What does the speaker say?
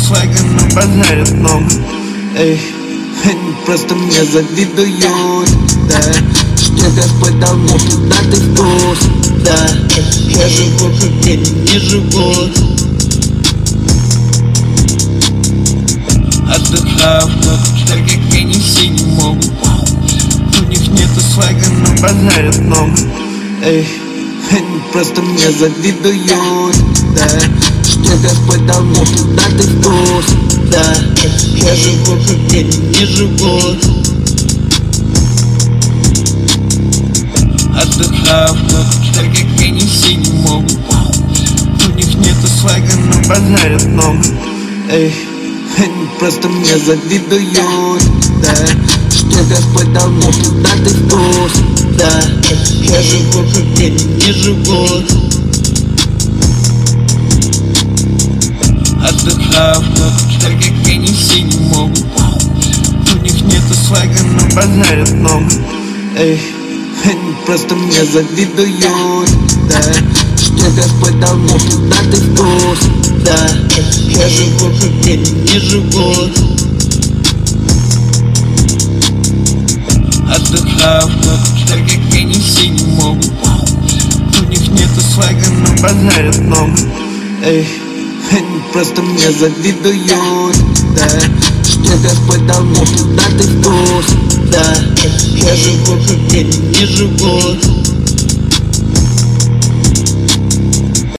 свайга, но базарят много. Эй, они просто мне завидуют, да. Что Господь дал мне пиздатый вкус, да. Я живу, как они не живут. Отдыхаю в тот, так как они все не могут. У них нету свайга, но базарят много. Эй, они просто мне завидуют, да. Что Господь дал мне пиздатый вкус, да. Я живу, как они не живут. Отдыхаю в тот, так как они все не могут. У них нету свайга, но базарят много. Эй, они просто мне завидуют, да. Что Господь дал мне пиздатый вкус, да. Я живу, как они не живут. Отдыхаю в тот, так как они все не могут. У них нету свайга, но базарят много. Эй, они просто мне завидуют, да. Что Господь дал мне пиздатый вкус, да. Я живу, как они не живут. Отдыхаю в тот, так как они все не могут. У них нету свайга, но базарят много. Эй, они просто мне завидуют, да. Что Господь дал мне пиздатый вкус, да. Я живу, как они не живут.